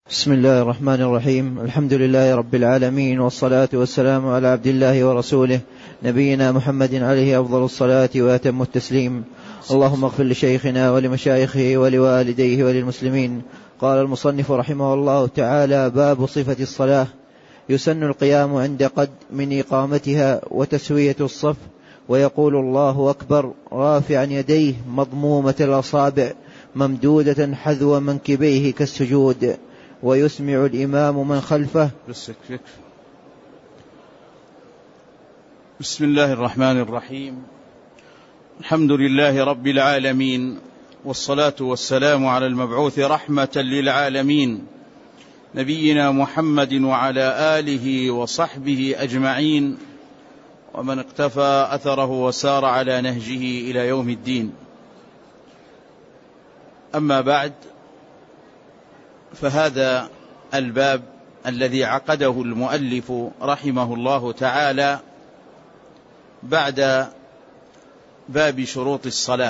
بسم الله الرحمن الرحيم. الحمد لله رب العالمين، والصلاة والسلام على عبد الله ورسوله نبينا محمد عليه أفضل الصلاة وأتم التسليم. اللهم اغفر لشيخنا ولمشايخه ولوالديه وللمسلمين. قال المصنف رحمه الله تعالى: باب صفة الصلاة. يسن القيام عند قد من إقامتها وتسوية الصف، ويقول الله أكبر رافعا يديه مضمومة الأصابع ممدودة حذو منكبيه كالسجود، ويسمع الإمام من خلفه. بسم الله الرحمن الرحيم. الحمد لله رب العالمين، والصلاة والسلام على المبعوث رحمة للعالمين نبينا محمد وعلى آله وصحبه أجمعين، ومن اقتفى أثره وسار على نهجه إلى يوم الدين. أما بعد، فهذا الباب الذي عقده المؤلف رحمه الله تعالى بعد باب شروط الصلاة.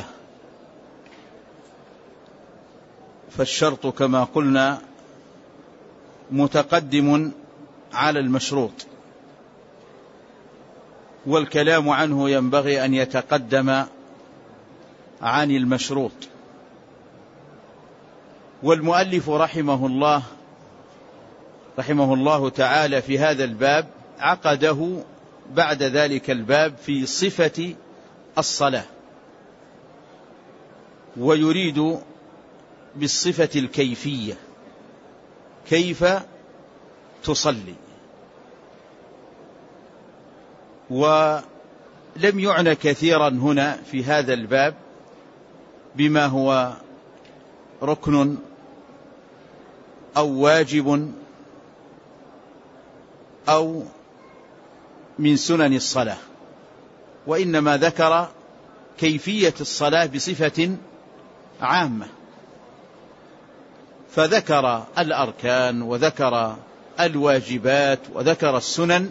فالشرط كما قلنا متقدم على المشروط، والكلام عنه ينبغي أن يتقدم عن المشروط. والمؤلف رحمه الله تعالى في هذا الباب عقده بعد ذلك الباب في صفة الصلاة، ويريد بالصفة الكيفية، كيف تصلي. ولم يعنى كثيرا هنا في هذا الباب بما هو ركن أو واجب أو من سنن الصلاة، وإنما ذكر كيفية الصلاة بصفة عامة، فذكر الأركان وذكر الواجبات وذكر السنن،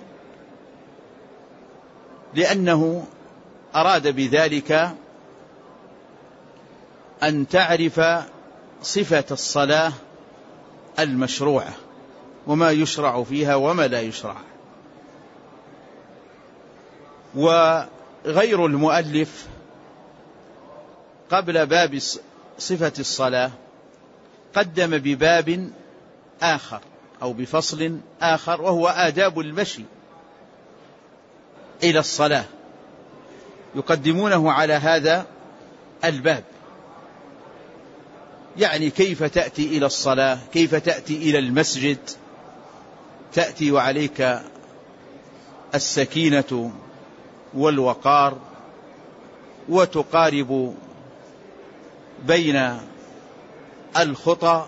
لأنه أراد بذلك أن تعرف صفة الصلاة المشروعة وما يشرع فيها وما لا يشرع. وغير المؤلف قبل باب صفة الصلاة قدم بباب آخر أو بفصل آخر، وهو آداب المشي إلى الصلاة، يقدمونه على هذا الباب، يعني كيف تأتي إلى الصلاة، كيف تأتي إلى المسجد، تأتي وعليك السكينة والوقار، وتقارب بين الخطى،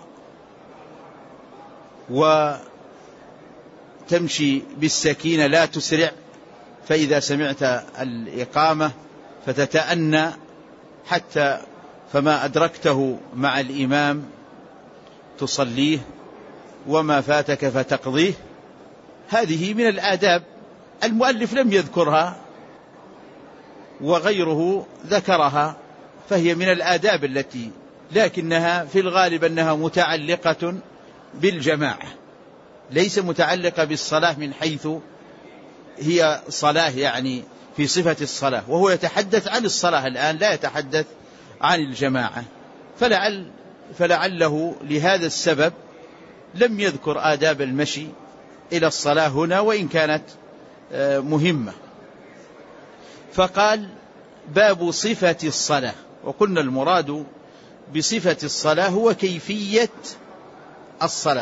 وتمشي بالسكينة لا تسرع، فإذا سمعت الإقامة فتتأنى حتى فما أدركته مع الإمام تصليه، وما فاتك فتقضيه. هذه من الآداب، المؤلف لم يذكرها وغيره ذكرها، فهي من الآداب التي لكنها في الغالب أنها متعلقة بالجماعة، ليس متعلقة بالصلاة من حيث هي صلاة، يعني في صفة الصلاة، وهو يتحدث عن الصلاة الآن، لا يتحدث عن الجماعة. فلعله لهذا السبب لم يذكر آداب المشي إلى الصلاة هنا، وإن كانت مهمة. فقال: باب صفة الصلاة. وقلنا المراد بصفة الصلاة هو كيفية الصلاة،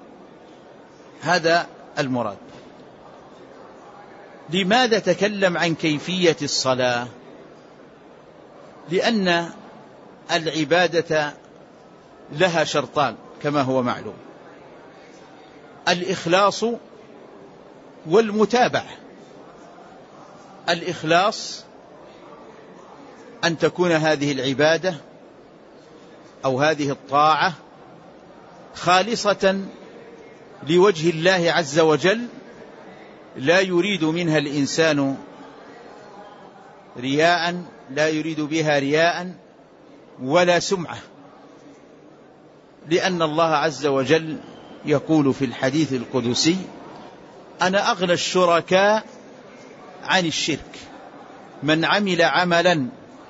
هذا المراد. لماذا تكلم عن كيفية الصلاة؟ لأن العبادة لها شرطان كما هو معلوم: الإخلاص والمتابعة. الإخلاص أن تكون هذه العبادة أو هذه الطاعة خالصة لوجه الله عز وجل، لا يريد منها الإنسان رياء، لا يريد بها رياء ولا سمعة، لأن الله عز وجل يقول في الحديث القدسي: أنا أغنى الشركاء عن الشرك، من عمل عملا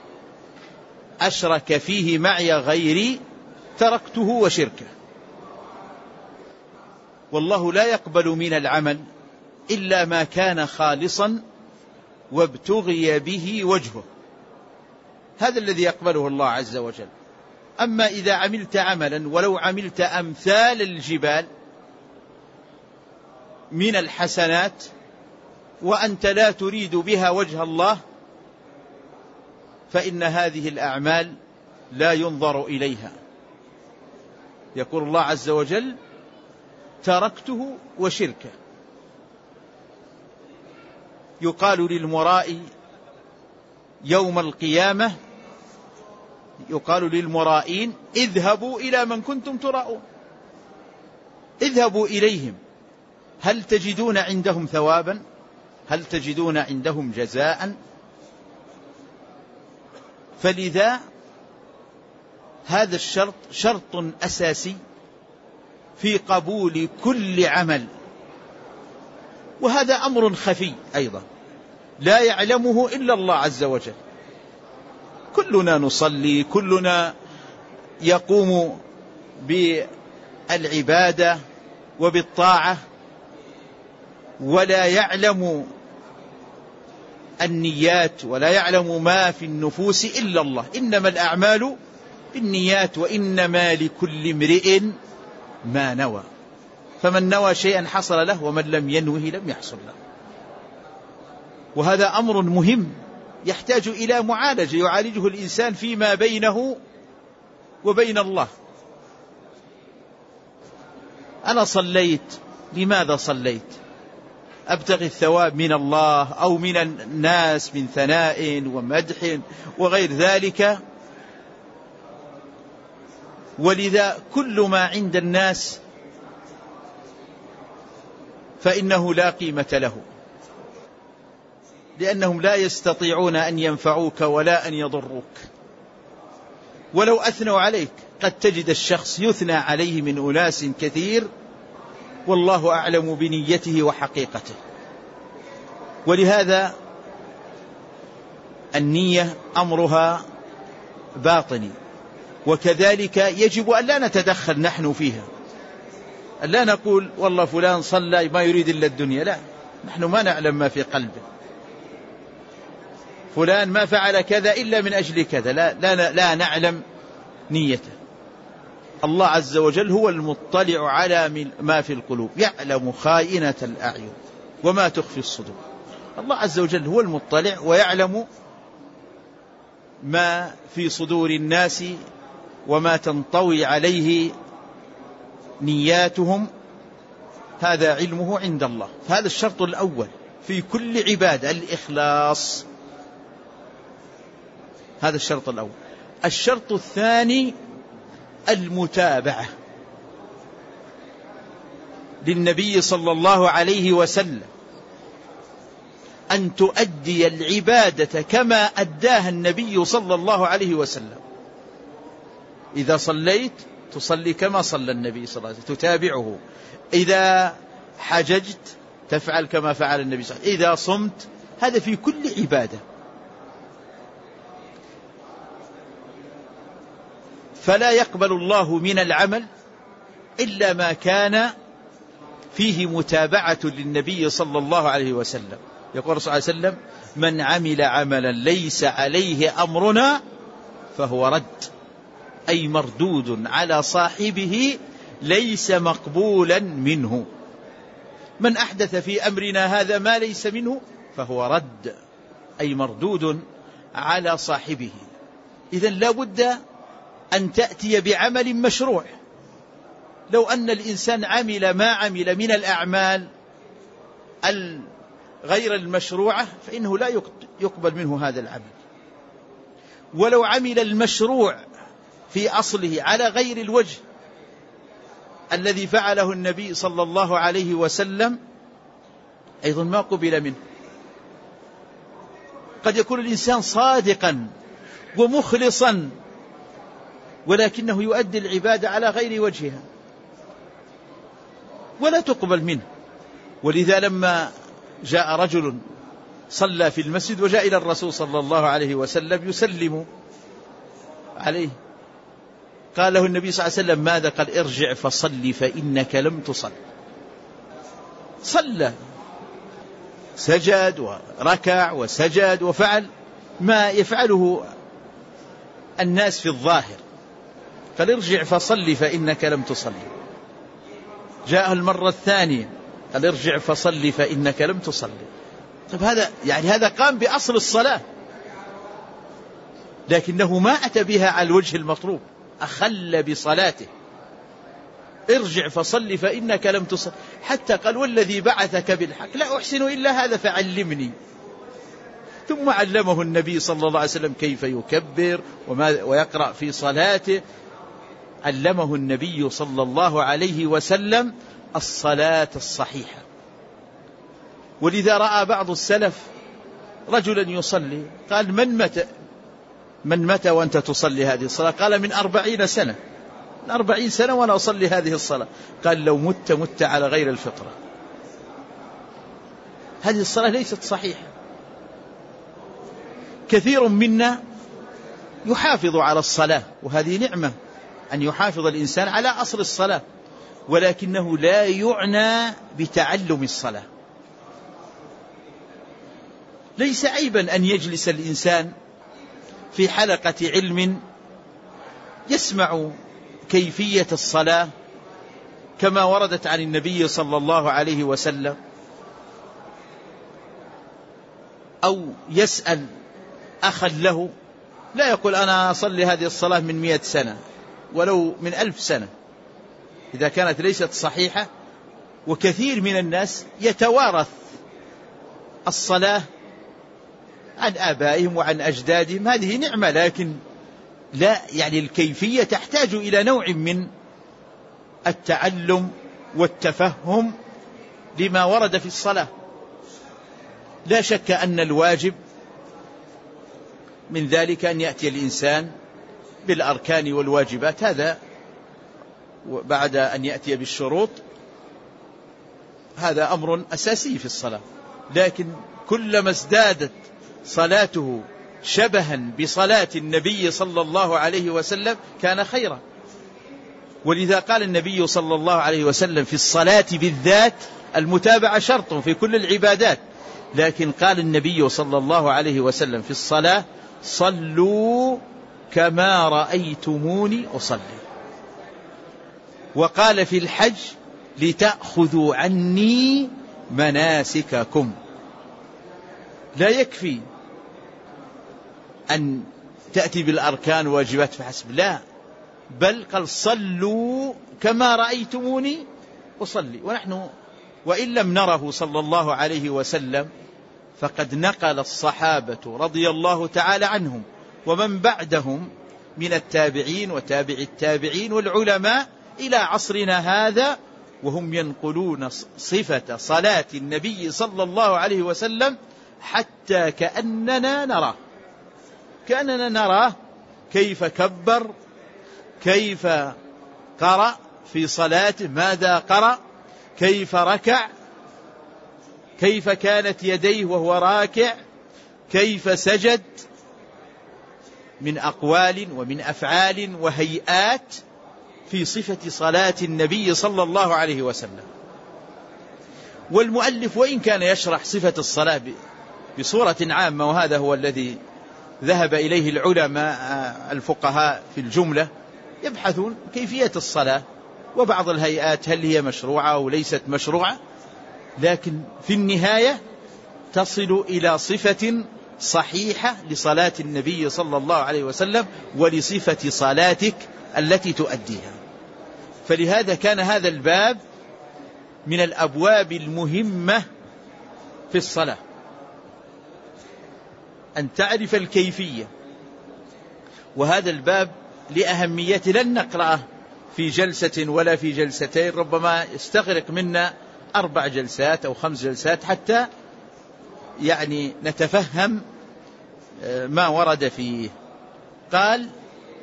أشرك فيه معي غيري تركته وشركه. والله لا يقبل من العمل إلا ما كان خالصا وابتغي به وجهه، هذا الذي يقبله الله عز وجل. أما إذا عملت عملا ولو عملت أمثال الجبال من الحسنات وأنت لا تريد بها وجه الله، فإن هذه الأعمال لا ينظر إليها. يقول الله عز وجل: تركته وشركه. يقال للمرائي يوم القيامة، يقال للمرائين: اذهبوا إلى من كنتم تراءون، اذهبوا إليهم، هل تجدون عندهم ثوابا؟ هل تجدون عندهم جزاء؟ فلذا هذا الشرط شرط أساسي في قبول كل عمل، وهذا أمر خفي أيضا لا يعلمه إلا الله عز وجل. كلنا نصلي، كلنا يقوم بالعبادة وبالطاعة، ولا يعلم النيات ولا يعلم ما في النفوس إلا الله. إنما الأعمال بالنيات وإنما لكل امرئ ما نوى، فمن نوى شيئا حصل له ومن لم ينوه لم يحصل له. وهذا أمر مهم يحتاج إلى معالجة يعالجه الإنسان فيما بينه وبين الله. أنا صليت، لماذا صليت؟ أبتغي الثواب من الله أو من الناس من ثناء ومدح وغير ذلك؟ ولذا كل ما عند الناس فإنه لا قيمة له، لأنهم لا يستطيعون أن ينفعوك ولا أن يضروك. ولو أثنوا عليك، قد تجد الشخص يثنى عليه من أناس كثير والله أعلم بنيته وحقيقته. ولهذا النية أمرها باطني، وكذلك يجب أن لا نتدخل نحن فيها، لا نقول والله فلان صلى ما يريد إلا الدنيا، لا، نحن ما نعلم ما في قلبه. فلان ما فعل كذا إلا من أجل كذا، لا نعلم نيته. الله عز وجل هو المطلع على ما في القلوب، يعلم خائنة الأعين وما تخفي الصدور. الله عز وجل هو المطلع ويعلم ما في صدور الناس وما تنطوي عليه نياتهم، هذا علمه عند الله. فهذا الشرط الأول في كل عبادة، الإخلاص، هذا الشرط الأول. الشرط الثاني المتابعة للنبي صلى الله عليه وسلم، أن تؤدي العبادة كما أداها النبي صلى الله عليه وسلم. إذا صليت تصلي كما صلى النبي صلى الله عليه وسلم، تتابعه. إذا حججت تفعل كما فعل النبي صلى الله عليه وسلم. إذا صمت، هذا في كل عبادة. فلا يقبل الله من العمل إلا ما كان فيه متابعة للنبي صلى الله عليه وسلم. يقول الرسول صلى الله عليه وسلم: من عمل عملا ليس عليه أمرنا فهو رد، أي مردود على صاحبه، ليس مقبولا منه. من أحدث في أمرنا هذا ما ليس منه فهو رد، أي مردود على صاحبه. إذن لا بد أن تأتي بعمل مشروع. لو أن الإنسان عمل ما عمل من الأعمال غير المشروعة فإنه لا يقبل منه هذا العمل. ولو عمل المشروع في أصله على غير الوجه الذي فعله النبي صلى الله عليه وسلم أيضا ما قبل منه. قد يكون الإنسان صادقا ومخلصا ولكنه يؤدي العبادة على غير وجهها، ولا تقبل منه. ولذا لما جاء رجل صلى في المسجد وجاء إلى الرسول صلى الله عليه وسلم يسلم عليه، قال له النبي صلى الله عليه وسلم ماذا؟ قال ارجع فصل فإنك لم تصل. صلى، سجد وركع وسجد وفعل ما يفعله الناس في الظاهر، قال ارجع فصل فإنك لم تصل. جاءه المرة الثانية قال ارجع فصل فإنك لم تصل. طيب هذا قام بأصل الصلاة، لكنه ما أتى بها على الوجه المطلوب، أخل بصلاته. ارجع فصل فإنك لم تصل، حتى قال والذي بعثك بالحق لا أحسن إلا هذا فعلمني. ثم علمه النبي صلى الله عليه وسلم كيف يكبر ويقرأ في صلاته. علمه النبي صلى الله عليه وسلم الصلاة الصحيحة. ولذا رأى بعض السلف رجلا يصلي، قال من متى وأنت تصلي هذه الصلاة؟ قال من 40 سنة، من 40 سنة وأنا أصلي هذه الصلاة. قال لو مت على غير الفطرة. هذه الصلاة ليست صحيحة. كثير منا يحافظ على الصلاة، وهذه نعمة أن يحافظ الإنسان على أصل الصلاة، ولكنه لا يعنى بتعلم الصلاة. ليس عيبا أن يجلس الإنسان في حلقة علم يسمع كيفية الصلاة كما وردت عن النبي صلى الله عليه وسلم، أو يسأل أخا له، لا يقول أنا أصلي هذه الصلاة من 100 سنة ولو من 1000 سنة إذا كانت ليست صحيحة. وكثير من الناس يتوارث الصلاة عن آبائهم وعن أجدادهم، هذه نعمة، لكن لا يعني الكيفية تحتاج إلى نوع من التعلم والتفهم لما ورد في الصلاة. لا شك أن الواجب من ذلك أن يأتي الإنسان بالأركان والواجبات، هذا بعد أن يأتي بالشروط، هذا أمر أساسي في الصلاة. لكن كلما ازدادت صلاته شبها بصلاة النبي صلى الله عليه وسلم كان خيرا. ولذا قال النبي صلى الله عليه وسلم في الصلاة بالذات المتابعة شرط في كل العبادات، لكن قال النبي صلى الله عليه وسلم في الصلاة صلوا كما رأيتموني أصلي. وقال في الحج لتأخذوا عني مناسككم. لا يكفي أن تأتي بالأركان والواجبات فحسب، لا، بل قال صلوا كما رأيتموني أصلي. ونحن وإن لم نره صلى الله عليه وسلم فقد نقل الصحابة رضي الله تعالى عنهم ومن بعدهم من التابعين وتابع التابعين والعلماء إلى عصرنا هذا، وهم ينقلون صفة صلاة النبي صلى الله عليه وسلم حتى كأننا نراه كيف كبر، كيف قرأ في صلاته، ماذا قرأ، كيف ركع، كيف كانت يديه وهو راكع، كيف سجد، من أقوال ومن أفعال وهيئات في صفة صلاة النبي صلى الله عليه وسلم. والمؤلف وإن كان يشرح صفة الصلاة بصورة عامة، وهذا هو الذي ذهب إليه العلماء الفقهاء في الجملة، يبحثون كيفية الصلاة وبعض الهيئات هل هي مشروعة أو ليست مشروعة، لكن في النهاية تصل إلى صفة صحيحة لصلاة النبي صلى الله عليه وسلم ولصفة صلاتك التي تؤديها. فلهذا كان هذا الباب من الأبواب المهمة في الصلاة، أن تعرف الكيفية. وهذا الباب لأهميته لن نقرأه في جلسة ولا في جلستين، ربما يستغرق منا 4 جلسات أو 5 جلسات حتى يعني نتفهم ما ورد فيه. قال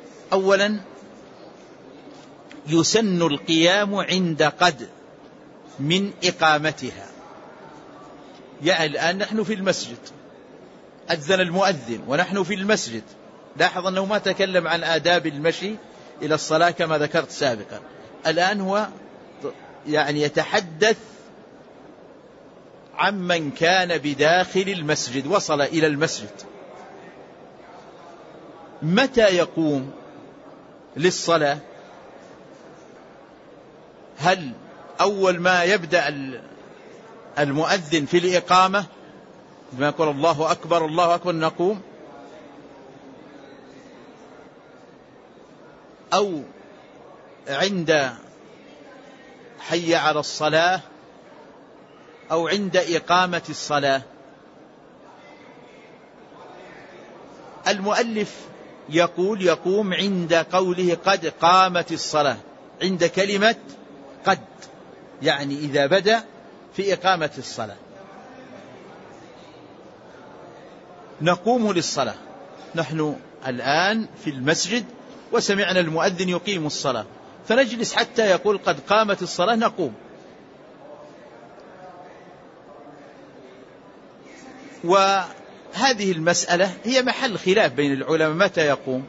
أولا يسن القيام عند قد، من إقامتها. يعني الآن نحن في المسجد، أذن المؤذن ونحن في المسجد. لاحظ أنه ما تكلم عن آداب المشي إلى الصلاة كما ذكرت سابقا. الآن هو يعني يتحدث عمن كان بداخل المسجد، وصل إلى المسجد. متى يقوم للصلاة؟ هل أول ما يبدأ المؤذن في الإقامة ما يقول الله أكبر الله أكبر نقوم، أو عند حي على الصلاة، أو عند إقامة الصلاة؟ المؤلف يقول يقوم عند قوله قد قامت الصلاة، عند كلمة قد، يعني إذا بدأ في إقامة الصلاة. نقوم للصلاة، نحن الآن في المسجد وسمعنا المؤذن يقيم الصلاة، فنجلس حتى يقول قد قامت الصلاة نقوم. وهذه المسألة هي محل خلاف بين العلماء متى يقوم،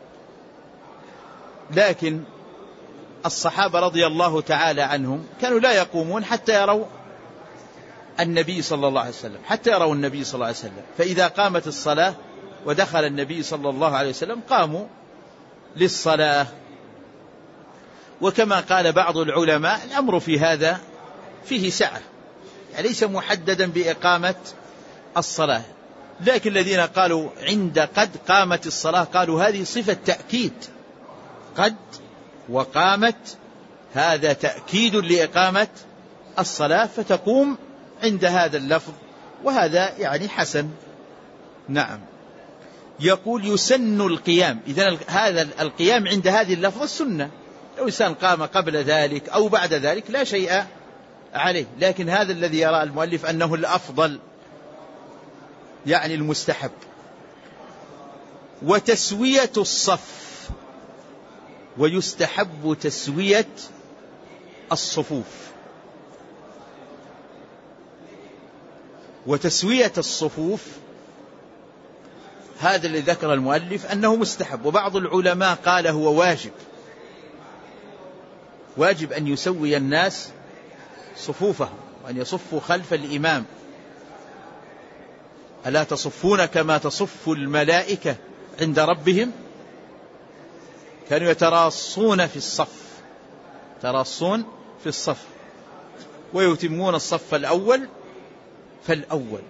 لكن الصحابة رضي الله تعالى عنهم كانوا لا يقومون حتى يروا النبي صلى الله عليه وسلم، حتى يروا النبي صلى الله عليه وسلم. فإذا قامت الصلاة ودخل النبي صلى الله عليه وسلم قاموا للصلاة. وكما قال بعض العلماء الأمر في هذا فيه سعة، يعني ليس محددا بإقامة الصلاة. لكن الذين قالوا عند قد قامت الصلاة قالوا هذه صفة تأكيد، قد وقامت هذا تأكيد لإقامة الصلاة، فتقوم عند هذا اللفظ، وهذا يعني حسن. نعم. يقول يسن القيام، إذن هذا القيام عند هذه اللفظة السنة، لو إنسان قام قبل ذلك أو بعد ذلك لا شيء عليه، لكن هذا الذي يرى المؤلف أنه الأفضل، يعني المستحب. وتسوية الصف، ويستحب تسوية الصفوف. وتسوية الصفوف هذا الذي ذكر المؤلف أنه مستحب، وبعض العلماء قال هو واجب، واجب أن يسوي الناس صفوفهم وأن يصفوا خلف الإمام. ألا تصفون كما تصف الملائكة عند ربهم؟ كانوا يتراصون في الصف، يتراصون في الصف ويتمون الصف الأول فالأول.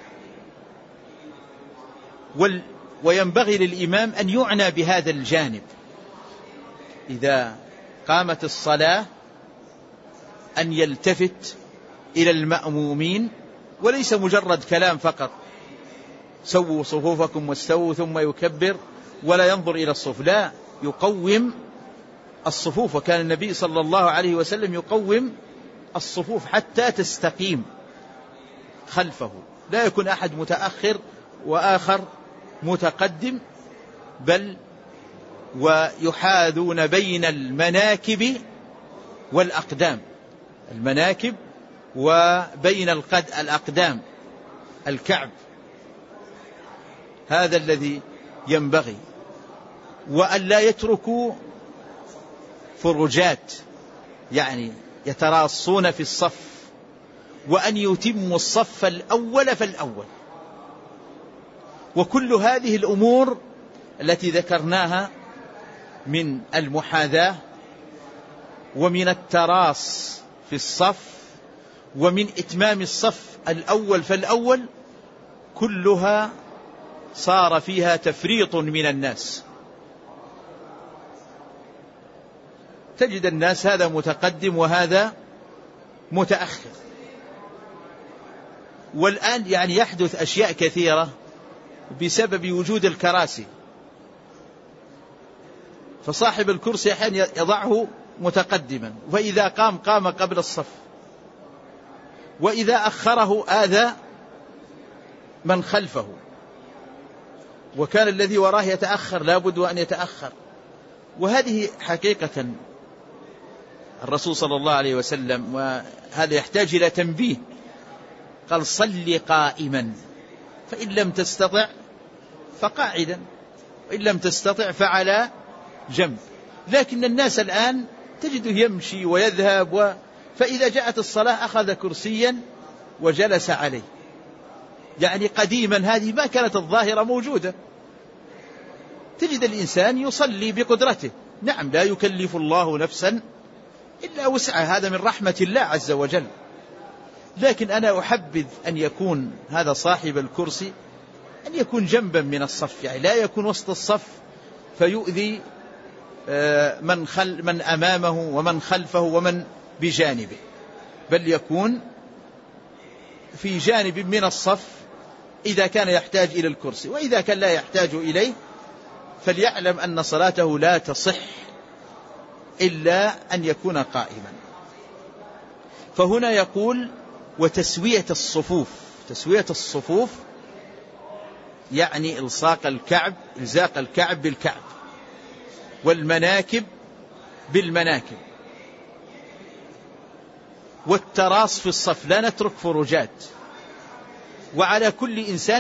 وينبغي للإمام أن يعنى بهذا الجانب إذا قامت الصلاة، أن يلتفت إلى المأمومين، وليس مجرد كلام فقط سووا صفوفكم واستووا ثم يكبر ولا ينظر إلى الصف، لا، يقوم الصفوف. وكان النبي صلى الله عليه وسلم يقوم الصفوف حتى تستقيم خلفه، لا يكون أحد متأخر وآخر متقدم، بل ويحاذون بين المناكب والأقدام، المناكب وبين الأقدام الكعب، هذا الذي ينبغي. وأن لا يتركوا فرجات، يعني يتراصون في الصف، وأن يتموا الصف الأول فالأول. وكل هذه الأمور التي ذكرناها من المحاذاة ومن التراص في الصف ومن إتمام الصف الأول فالأول، كلها صار فيها تفريط من الناس. تجد الناس هذا متقدم وهذا متأخر. والآن يعني يحدث أشياء كثيرة بسبب وجود الكراسي، فصاحب الكرسي أحيانا يضعه متقدما، فإذا قام قبل الصف، وإذا أخره آذى من خلفه، وكان الذي وراه يتأخر لا بد أن يتأخر. وهذه حقيقة الرسول صلى الله عليه وسلم، وهذا يحتاج إلى تنبيه، قال صل قائما، فإن لم تستطع فقاعدا، وإن لم تستطع فعلى جنب. لكن الناس الآن تجده يمشي ويذهب، فإذا جاءت الصلاة أخذ كرسيا وجلس عليه. يعني قديما هذه ما كانت الظاهرة موجودة، تجد الإنسان يصلي بقدرته. نعم، لا يكلف الله نفسا إلا وسعها، هذا من رحمة الله عز وجل. لكن أنا أحبذ أن يكون هذا صاحب الكرسي أن يكون جنبا من الصف، يعني لا يكون وسط الصف فيؤذي من أمامه ومن خلفه ومن بجانبه، بل يكون في جانب من الصف إذا كان يحتاج إلى الكرسي. وإذا كان لا يحتاج إليه فليعلم أن صلاته لا تصح إلا أن يكون قائما. فهنا يقول وتسوية الصفوف. تسوية الصفوف يعني إلصاق الكعب بالكعب، والمناكب بالمناكب، والتراص في الصف، لا نترك فروجات. وعلى كل إنسان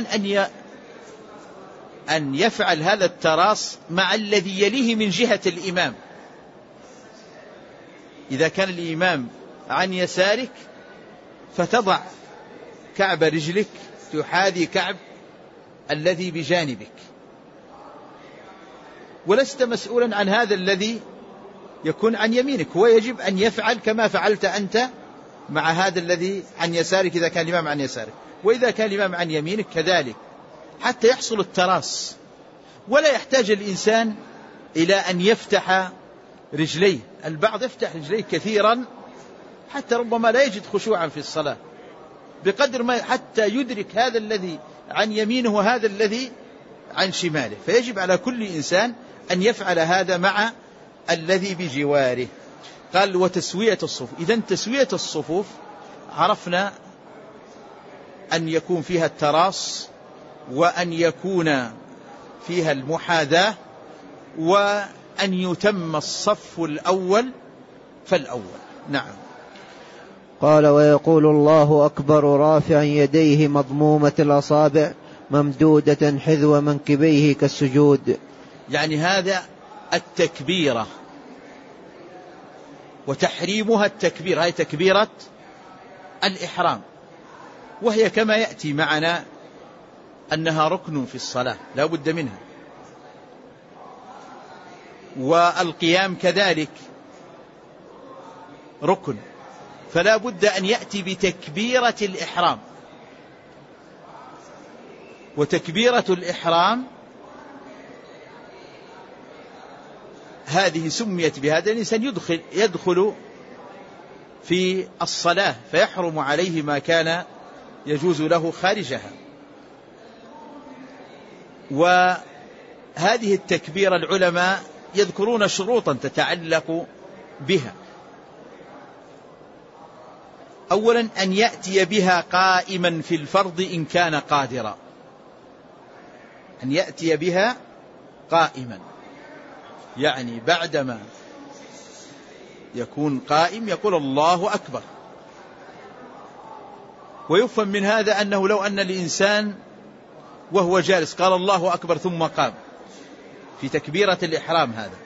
أن يفعل هذا التراص مع الذي يليه من جهة الإمام. إذا كان الإمام عن يسارك فتضع كعب رجلك تحاذي كعب الذي بجانبك، ولست مسؤولا عن هذا الذي يكون عن يمينك، هو يجب أن يفعل كما فعلت أنت مع هذا الذي عن يسارك إذا كان الإمام عن يسارك، وإذا كان الإمام عن يمينك كذلك، حتى يحصل التراص. ولا يحتاج الإنسان إلى أن يفتح رجليه. البعض يفتح رجليه كثيرا حتى ربما لا يجد خشوعا في الصلاة، بقدر ما حتى يدرك هذا الذي عن يمينه وهذا الذي عن شماله. فيجب على كل إنسان أن يفعل هذا مع الذي بجواره. قال وتسوية الصفوف. إذن تسوية الصفوف عرفنا أن يكون فيها التراص، وأن يكون فيها المحاذاة، وأن يتم الصف الأول فالأول. نعم. قال ويقول الله أكبر رافعا يديه مضمومة الأصابع ممدودة حذو منكبيه كالسجود. يعني هذا التكبيرة، وتحريمها التكبير، هي تكبيرة الإحرام، وهي كما يأتي معنا أنها ركن في الصلاة لا بد منها. والقيام كذلك ركن، فلا بد أن يأتي بتكبيرة الإحرام. وتكبيرة الإحرام هذه سميت بهذا، الإنسان يدخل في الصلاة فيحرم عليه ما كان يجوز له خارجها. وهذه التكبيرة العلماء يذكرون شروطا تتعلق بها. أولا أن يأتي بها قائما في الفرض إن كان قادرا، أن يأتي بها قائما، يعني بعدما يكون قائم يقول الله أكبر. ويفهم من هذا أنه لو أن الإنسان وهو جالس قال الله أكبر ثم قام في تكبيرة الإحرام هذا،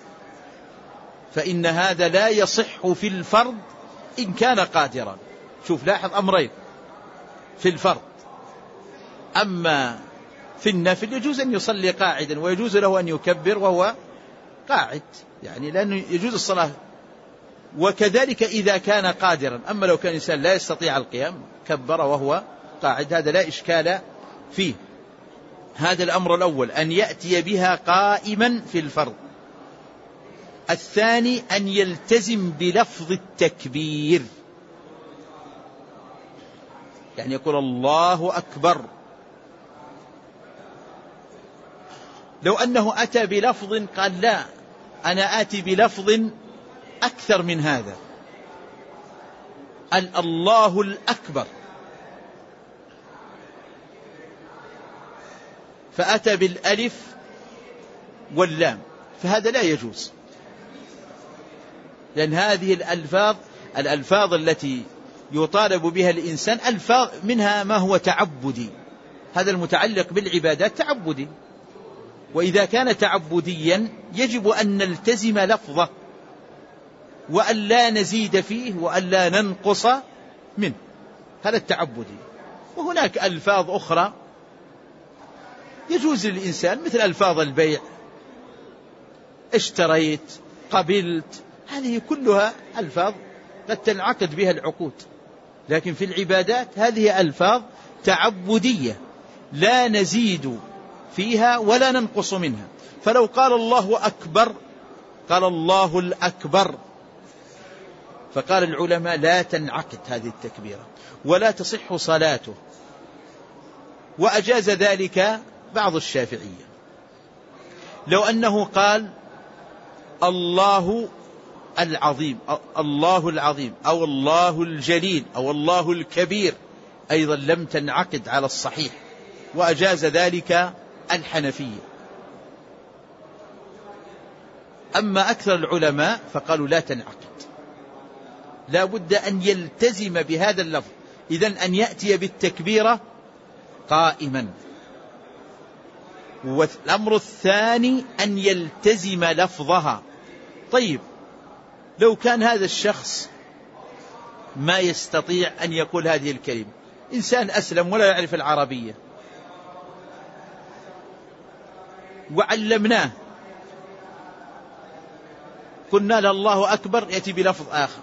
فإن هذا لا يصح في الفرض إن كان قادرا. شوف لاحظ أمرين في الفرض. أما في النفل يجوز أن يصلي قاعدا، ويجوز له أن يكبر وهو قاعد، يعني لأنه يجوز الصلاة. وكذلك إذا كان قادرا. أما لو كان الإنسان لا يستطيع القيام كبر وهو قاعد، هذا لا إشكال فيه. هذا الأمر الأول، أن يأتي بها قائما في الفرض. الثاني أن يلتزم بلفظ التكبير، يعني يقول الله أكبر. لو أنه أتى بلفظ قال لا أنا آتي بلفظ أكثر من هذا، الله الأكبر، فأتى بالألف واللام، فهذا لا يجوز. لأن هذه الألفاظ التي يطالب بها الإنسان ألفاظ منها ما هو تعبدي، هذا المتعلق بالعبادات تعبدي، وإذا كان تعبديا يجب أن نلتزم لفظه وأن لا نزيد فيه وأن لا ننقص منه، هذا التعبدي. وهناك ألفاظ أخرى يجوز للإنسان مثل ألفاظ البيع، اشتريت، قبلت، هذه كلها ألفاظ قد تنعقد بها العقود، لكن في العبادات هذه ألفاظ تعبدية لا نزيد فيها ولا ننقص منها. فلو قال الله أكبر قال الله الأكبر، فقال العلماء لا تنعقد هذه التكبيرة ولا تصح صلاته، وأجاز ذلك بعض الشافعية. لو أنه قال الله العظيم الله العظيم أو الله الجليل أو الله الكبير أيضا لم تنعقد على الصحيح، وأجاز ذلك الحنفية. أما أكثر العلماء فقالوا لا تنعقد، لا بد أن يلتزم بهذا اللفظ، إذن أن يأتي بالتكبيرة قائما. والأمر الثاني أن يلتزم لفظها. طيب لو كان هذا الشخص ما يستطيع أن يقول هذه الكلمة، إنسان أسلم ولا يعرف العربية وعلمناه، قلنا له الله أكبر يأتي بلفظ آخر،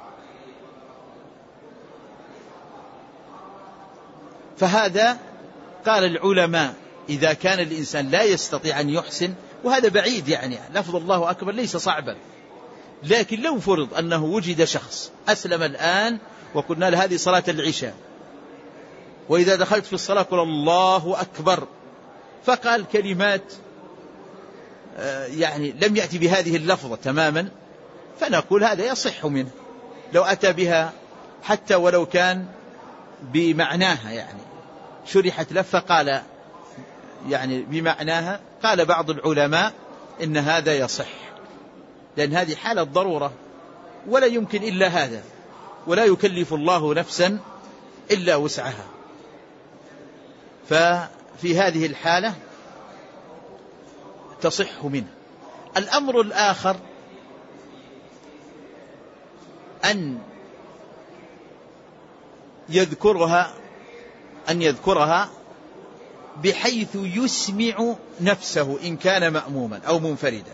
فهذا قال العلماء إذا كان الإنسان لا يستطيع أن يحسن، وهذا بعيد يعني لفظ الله أكبر ليس صعبا، لكن لو فرض أنه وجد شخص أسلم الآن وقلنا له هذه صلاة العشاء، وإذا دخلت في الصلاة قل الله أكبر، فقال كلمات يعني لم يأتي بهذه اللفظة تماما، فنقول هذا يصح منه لو أتى بها حتى ولو كان بمعناها، يعني شرحت له فقال يعني بمعناها. قال بعض العلماء إن هذا يصح، لأن هذه حالة ضرورة ولا يمكن إلا هذا، ولا يكلف الله نفسا إلا وسعها، ففي هذه الحالة تصح منه. الأمر الآخر أن يذكرها بحيث يسمع نفسه إن كان مأموما أو منفردا،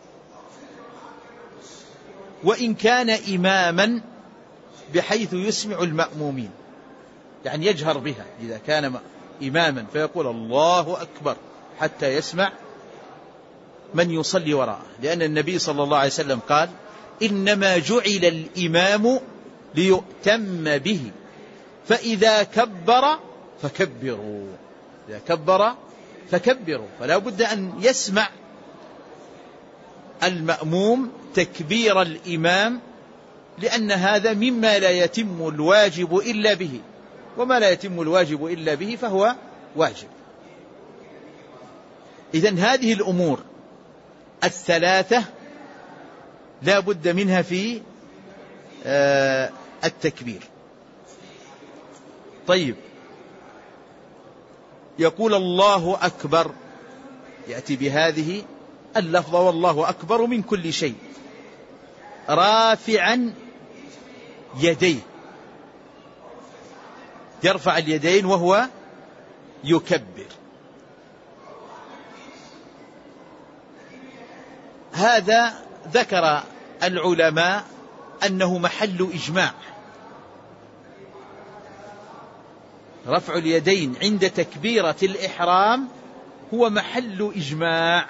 وإن كان إماما بحيث يسمع المأمومين، يعني يجهر بها إذا كان إماما فيقول الله أكبر حتى يسمع من يصلي وراءه، لأن النبي صلى الله عليه وسلم قال إنما جعل الإمام ليؤتم به، فإذا كبر فكبروا، إذا كبر فكبروا، فلا بد أن يسمع المأموم تكبير الإمام، لأن هذا مما لا يتم الواجب إلا به، وما لا يتم الواجب إلا به فهو واجب. إذن هذه الأمور الثلاثة لا بد منها في التكبير. طيب يقول الله أكبر، يأتي بهذه اللفظة والله أكبر من كل شيء، رافعا يديه، يرفع اليدين وهو يكبر. هذا ذكر العلماء أنه محل إجماع، رفع اليدين عند تكبيرة الإحرام هو محل إجماع،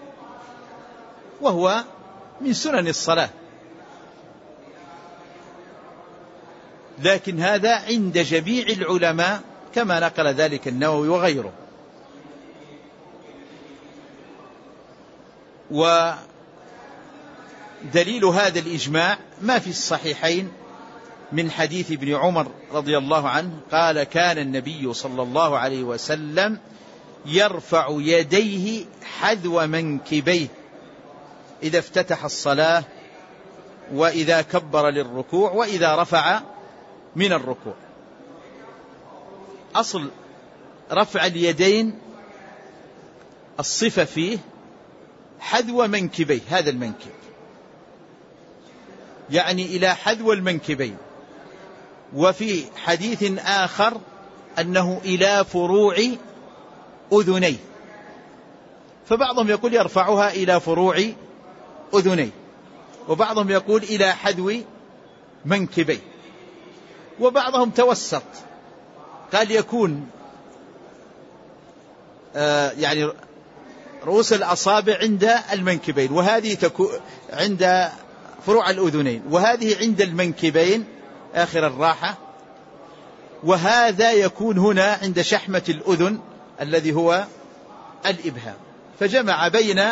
وهو من سنن الصلاة، لكن هذا عند جميع العلماء كما نقل ذلك النووي وغيره. ودليل هذا الإجماع ما في الصحيحين من حديث ابن عمر رضي الله عنه قال كان النبي صلى الله عليه وسلم يرفع يديه حذو منكبيه إذا افتتح الصلاة وإذا كبر للركوع وإذا رفع من الركوع. أصل رفع اليدين الصفة فيه حذو منكبيه، هذا المنكب يعني إلى حذو المنكبين. وفي حديث آخر أنه إلى فروع أذنيه، فبعضهم يقول يرفعها إلى فروع أذنيه، وبعضهم يقول إلى حذو منكبيه، وبعضهم توسط قال يكون يعني رؤوس الأصابع عند المنكبين، وهذه تكون عند فروع الأذنين، وهذه عند المنكبين آخر الراحة، وهذا يكون هنا عند شحمة الأذن الذي هو الإبهام. فجمع بين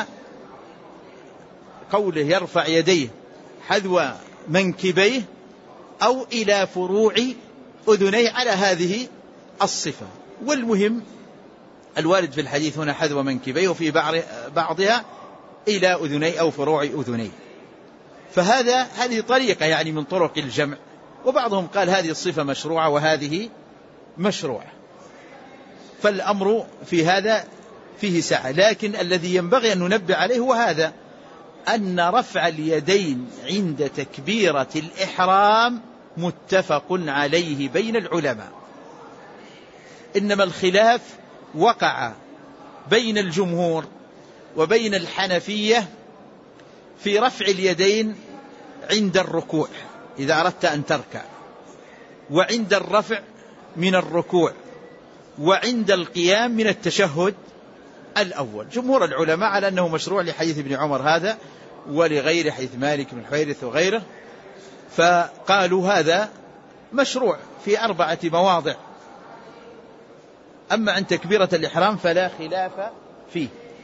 قوله يرفع يديه حذو منكبيه أو إلى فروع أذنيه على هذه الصفة. والمهم الوارد في الحديث هنا حذو منكبيه، وفي بعضها إلى أذنيه أو فروع أذنيه. هذه طريقة يعني من طرق الجمع، وبعضهم قال هذه الصفة مشروعة وهذه مشروعة، فالأمر في هذا فيه سعة. لكن الذي ينبغي أن ننبه عليه هو هذا، أن رفع اليدين عند تكبيرة الإحرام متفق عليه بين العلماء، إنما الخلاف وقع بين الجمهور وبين الحنفية في رفع اليدين عند الركوع إذا أردت أن تركع، وعند الرفع من الركوع، وعند القيام من التشهد الأول. جمهور العلماء على أنه مشروع لحديث ابن عمر هذا، ولغير حديث مالك بن الحويرث وغيره، فقالوا هذا مشروع في 4 مواضع. أما عن تكبيرة الإحرام فلا خلاف فيه.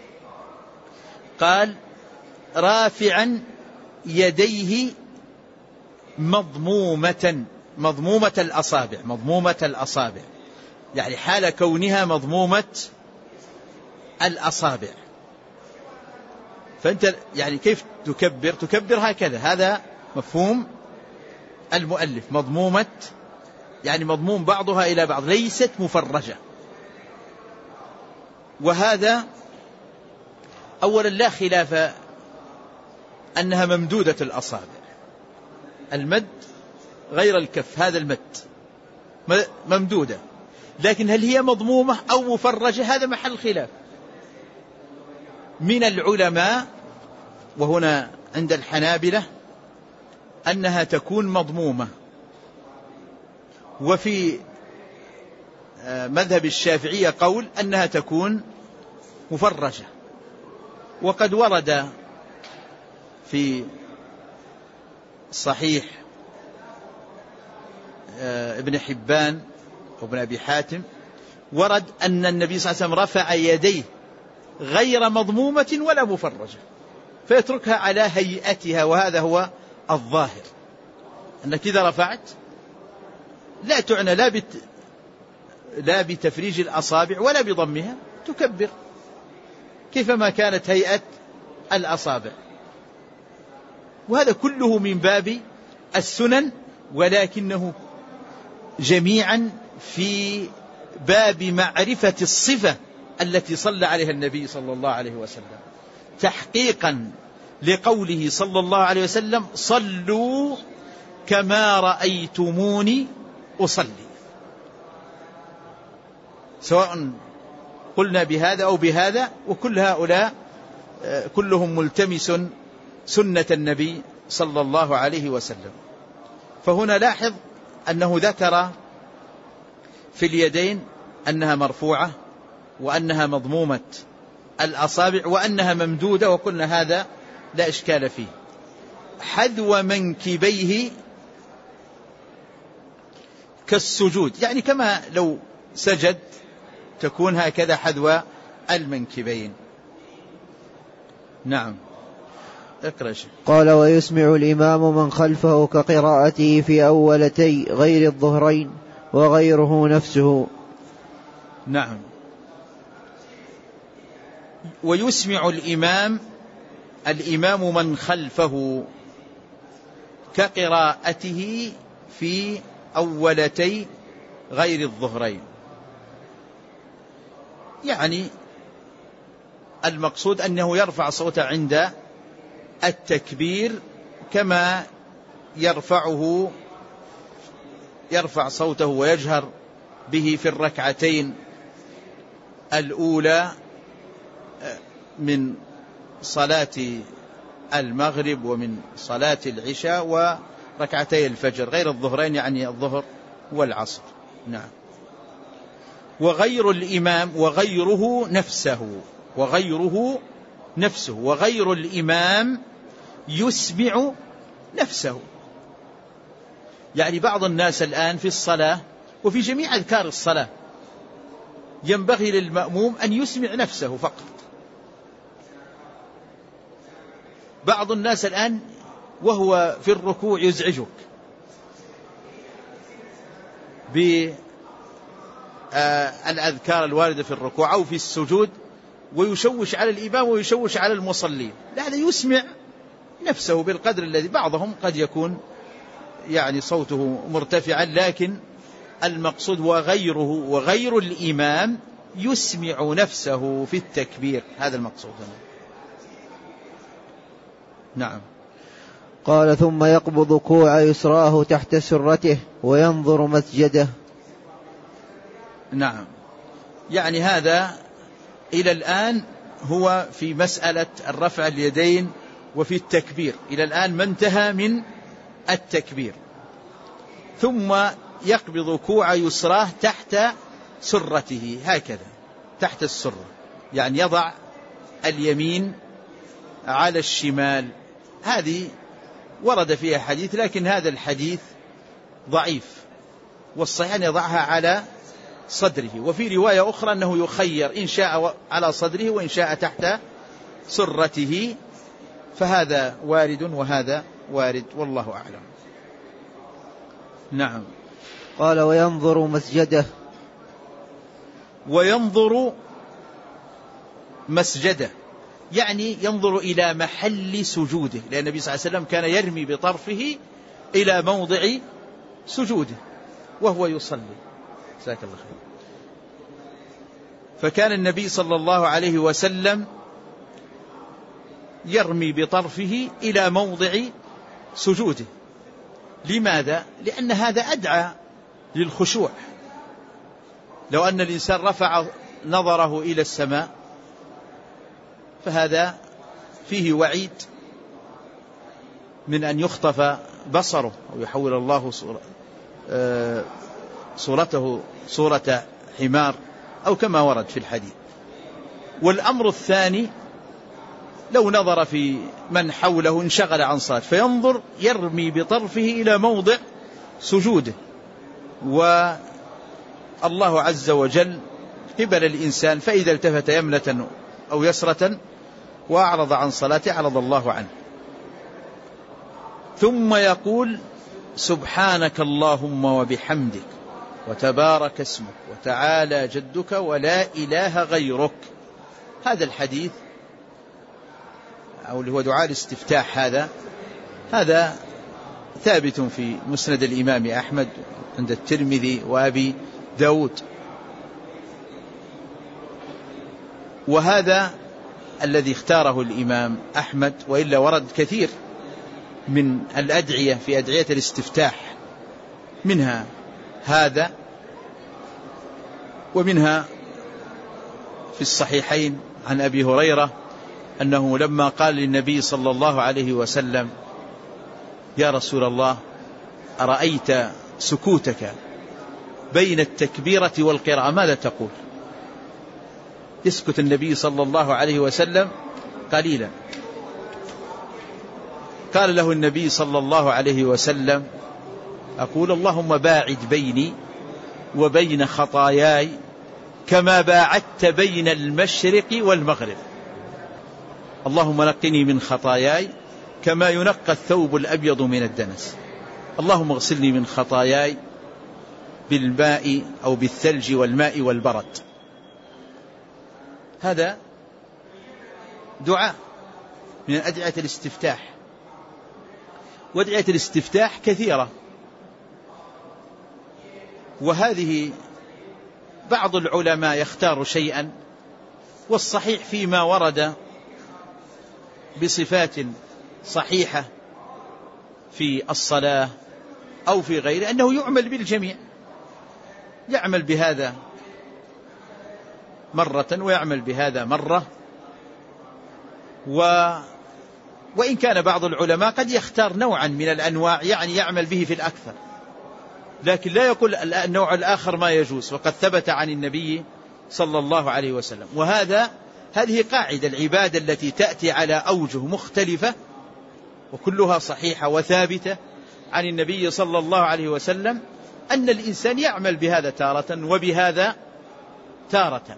قال رافعا يديه مضمومة الأصابع، يعني حال كونها مضمومة الأصابع. فأنت يعني كيف تكبر هكذا، هذا مفهوم المؤلف، مضمومة يعني مضموم بعضها إلى بعض، ليست مفرجة. وهذا أولا لا خلاف أنها ممدودة الأصابع، المد غير الكف، هذا المد ممدودة، لكن هل هي مضمومة أو مفرجة هذا محل خلاف من العلماء. وهنا عند الحنابلة أنها تكون مضمومة، وفي مذهب الشافعية قول أنها تكون مفرجة. وقد ورد في صحيح ابن حبان وابن أبي حاتم ورد أن النبي صلى الله عليه وسلم رفع يديه غير مضمومة ولا مفرجة، فيتركها على هيئتها، وهذا هو الظاهر، أنك إذا رفعت لا تعنى لا بتفريج الأصابع ولا بضمها، تكبر كيفما كانت هيئة الأصابع. وهذا كله من باب السنن، ولكنه جميعا في باب معرفة الصفة التي صلى عليها النبي صلى الله عليه وسلم، تحقيقا لقوله صلى الله عليه وسلم صلوا كما رأيتموني أصلي، سواء قلنا بهذا أو بهذا، وكل هؤلاء كلهم ملتمس سنة النبي صلى الله عليه وسلم. فهنا لاحظ أنه ذكر في اليدين أنها مرفوعة، وأنها مضمومة الأصابع، وأنها ممدودة، وقلنا هذا لا إشكال فيه. حذو منكبيه كالسجود، يعني كما لو سجد تكون هكذا حذو المنكبين. نعم، اقرأ شيء. قال ويسمع الإمام من خلفه كقراءته في أولتي غير الظهرين وغيره نفسه. نعم، ويسمع الإمام من خلفه، كقراءته في أولتي غير الظهرين. يعني المقصود أنه يرفع صوته عند التكبير كما يرفع صوته ويجهر به في الركعتين الأولى من صلاة المغرب ومن صلاة العشاء وركعتي الفجر غير الظهرين، يعني الظهر والعصر. نعم. وغير الإمام وغيره نفسه وغير الإمام يسمع نفسه. يعني بعض الناس الآن في الصلاة وفي جميع أذكار الصلاة ينبغي للمأموم أن يسمع نفسه فقط. بعض الناس الآن وهو في الركوع يزعجك بالأذكار الواردة في الركوع أو في السجود، ويشوش على الإمام ويشوش على المصلين. هذا يسمع نفسه بالقدر الذي بعضهم قد يكون يعني صوته مرتفعا، لكن المقصود وغير الإمام يسمع نفسه في التكبير، هذا المقصود. نعم. قال ثم يقبض كوع يسراه تحت سرته وينظر مسجده. نعم. يعني هذا إلى الآن هو في مسألة الرفع اليدين وفي التكبير، إلى الآن ما انتهى من التكبير. ثم يقبض كوع يسراه تحت سرته، هكذا تحت السرة، يعني يضع اليمين على الشمال. هذه ورد فيها حديث، لكن هذا الحديث ضعيف، والصحيح أن يضعها على صدره. وفي رواية أخرى أنه يخير إن شاء على صدره وإن شاء تحت سرته، فهذا وارد وهذا وارد، والله أعلم. نعم. قال وينظر مسجده. وينظر مسجده يعني ينظر إلى محل سجوده، لأن النبي صلى الله عليه وسلم كان يرمي بطرفه إلى موضع سجوده وهو يصلي. جزاك الله خير. فكان النبي صلى الله عليه وسلم يرمي بطرفه إلى موضع سجوده. لماذا؟ لأن هذا أدعى للخشوع. لو أن الإنسان رفع نظره إلى السماء فهذا فيه وعيد من أن يخطف بصره أو يحول الله صورته صورة حمار أو كما ورد في الحديث. والأمر الثاني لو نظر في من حوله انشغل عن صلاة، فينظر يرمي بطرفه إلى موضع سجوده. والله عز وجل قبل الإنسان، فإذا التفت يمنة أو يسرة وأعرض عن صلاته أعرض الله عنه. ثم يقول سبحانك اللهم وبحمدك وتبارك اسمك وتعالى جدك ولا إله غيرك. هذا الحديث أو اللي هو دعاء الاستفتاح هذا ثابت في مسند الإمام أحمد عند الترمذي وأبي داود. وهذا الذي اختاره الإمام أحمد، وإلا ورد كثير من الأدعية في أدعية الاستفتاح، منها هذا ومنها في الصحيحين عن أبي هريرة أنه لما قال للنبي صلى الله عليه وسلم يا رسول الله أرأيت سكوتك بين التكبيرة والقراءة ماذا تقول؟ يسكت النبي صلى الله عليه وسلم قليلا. قال له النبي صلى الله عليه وسلم أقول اللهم باعد بيني وبين خطاياي كما باعدت بين المشرق والمغرب. اللهم نقني من خطاياي كما ينقى الثوب الأبيض من الدنس. اللهم اغسلني من خطاياي بالماء أو بالثلج والماء والبرد. هذا دعاء من أدعية الاستفتاح. وأدعية الاستفتاح كثيرة، وهذه بعض العلماء يختار شيئا، والصحيح فيما ورد بصفات صحيحة في الصلاة أو في غيره أنه يعمل بالجميع، يعمل بهذا مرة ويعمل بهذا مرة. وإن كان بعض العلماء قد يختار نوعا من الأنواع، يعني يعمل به في الأكثر، لكن لا يقول النوع الآخر ما يجوز، وقد ثبت عن النبي صلى الله عليه وسلم. هذه قاعدة، العبادة التي تأتي على أوجه مختلفة وكلها صحيحة وثابتة عن النبي صلى الله عليه وسلم، أن الإنسان يعمل بهذا تارة وبهذا تارة.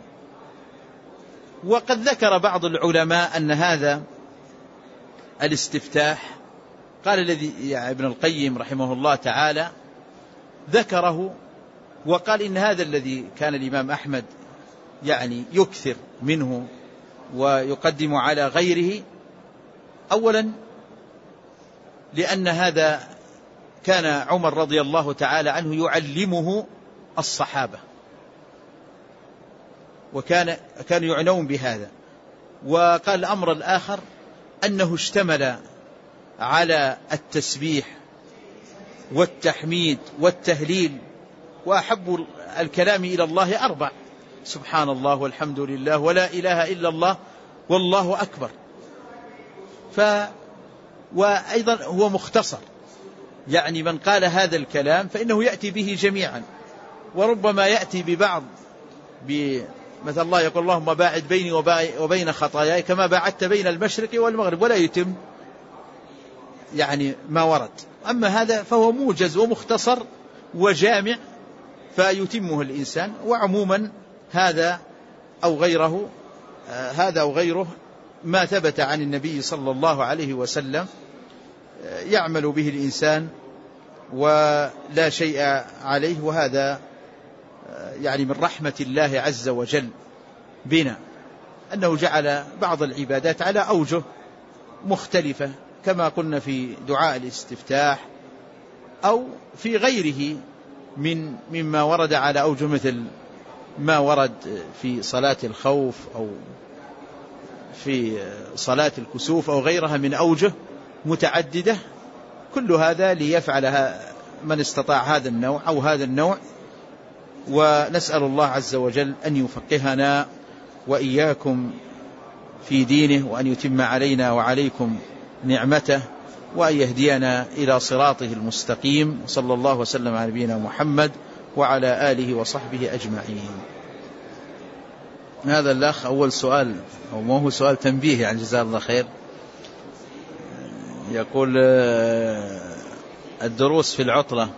وقد ذكر بعض العلماء أن هذا الاستفتاح، قال الذي ابن القيم رحمه الله تعالى ذكره، وقال إن هذا الذي كان الإمام أحمد يعني يكثر منه ويقدم على غيره، أولا لأن هذا كان عمر رضي الله تعالى عنه يعلمه الصحابة، وكانوا يعنون بهذا. وقال الأمر الآخر أنه اشتمل على التسبيح والتحميد والتهليل، وأحب الكلام إلى الله 4: سبحان الله والحمد لله ولا إله إلا الله والله أكبر. وأيضا هو مختصر، يعني من قال هذا الكلام فإنه يأتي به جميعا، وربما يأتي ببعض، مثل الله يقول اللهم باعد بيني وبين خطاياي كما باعدت بين المشرق والمغرب، ولا يتم يعني ما ورد. أما هذا فهو موجز ومختصر وجامع فيتمه الإنسان. وعموما هذا أو غيره ما ثبت عن النبي صلى الله عليه وسلم يعمل به الإنسان ولا شيء عليه. وهذا يعني من رحمة الله عز وجل بنا، أنه جعل بعض العبادات على أوجه مختلفة، كما قلنا في دعاء الاستفتاح أو في غيره مما ورد على أوجه، مثل ما ورد في صلاة الخوف أو في صلاة الكسوف أو غيرها من أوجه متعددة. كل هذا ليفعل من استطاع هذا النوع أو هذا النوع. ونسأل الله عز وجل أن يفقهنا وإياكم في دينه، وأن يتم علينا وعليكم نعمته، وأن يهدينا إلى صراطه المستقيم. صلى الله وسلم على نبينا محمد وعلى آله وصحبه أجمعين. هذا الأخ أول سؤال، أو ما هو سؤال تنبيه يعني، جزاه الله خير، يقول الدروس في العطلة.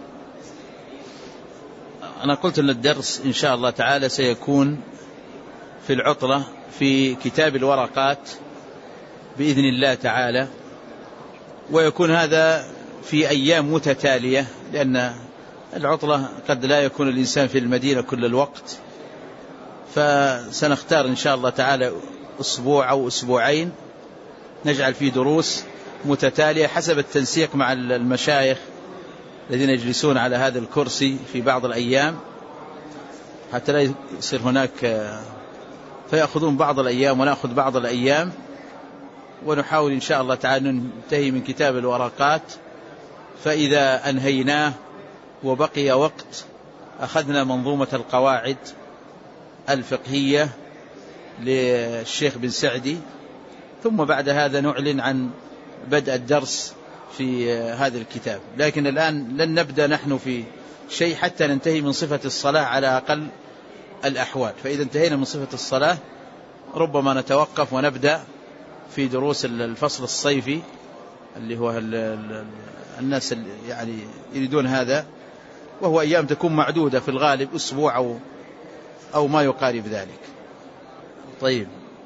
أنا قلت أن الدرس إن شاء الله تعالى سيكون في العطلة في كتاب الورقات بإذن الله تعالى، ويكون هذا في أيام متتالية، لأن العطلة قد لا يكون الإنسان في المدينة كل الوقت، فسنختار إن شاء الله تعالى أسبوع أو أسبوعين نجعل فيه دروس متتالية حسب التنسيق مع المشايخ الذين يجلسون على هذا الكرسي في بعض الأيام، حتى لا يصير هناك فيأخذون بعض الأيام ونأخذ بعض الأيام. ونحاول إن شاء الله تعالى ننتهي من كتاب الورقات، فإذا أنهيناه وبقي وقت أخذنا منظومة القواعد الفقهية للشيخ بن سعدي، ثم بعد هذا نعلن عن بدء الدرس في هذا الكتاب. لكن الآن لن نبدأ نحن في شيء حتى ننتهي من صفة الصلاة على أقل الأحوال، فإذا انتهينا من صفة الصلاة ربما نتوقف ونبدأ في دروس الفصل الصيفي اللي هو الناس يعني يريدون هذا، وهو أيام تكون معدودة في الغالب أسبوع أو ما يقارب ذلك. طيب،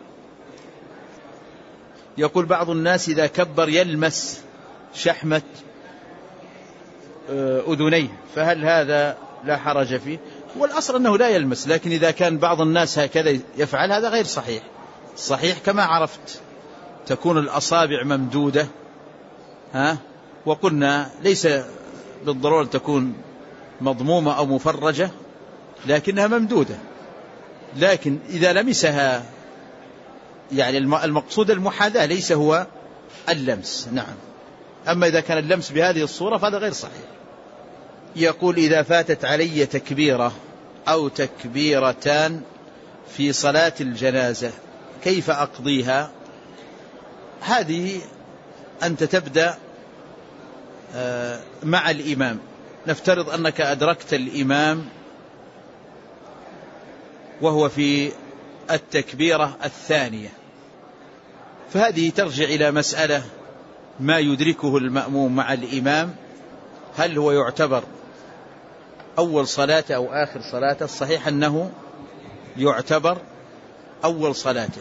يقول بعض الناس إذا كبر يلمس شحمة أذنيه، فهل هذا لا حرج فيه؟ والأصل أنه لا يلمس، لكن إذا كان بعض الناس هكذا يفعل هذا غير صحيح. صحيح كما عرفت تكون الأصابع ممدودة وقلنا ليس بالضرورة تكون مضمومة أو مفرجة، لكنها ممدودة، لكن إذا لمسها يعني المقصود المحاذاة ليس هو اللمس. نعم. أما إذا كان اللمس بهذه الصورة فهذا غير صحيح. يقول: إذا فاتت علي تكبيرة أو تكبيرتان في صلاة الجنازة كيف أقضيها؟ هذه أنت تبدأ مع الإمام. نفترض أنك أدركت الإمام وهو في التكبيرة الثانية، فهذه ترجع إلى مسألة ما يدركه المأموم مع الإمام، هل هو يعتبر أول صلاته أو آخر صلاته؟ الصحيح أنه يعتبر أول صلاته.